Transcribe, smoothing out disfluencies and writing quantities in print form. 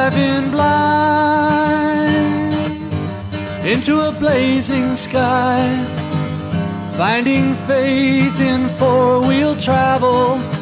driving blind into a blazing sky, finding faith in four-wheel travel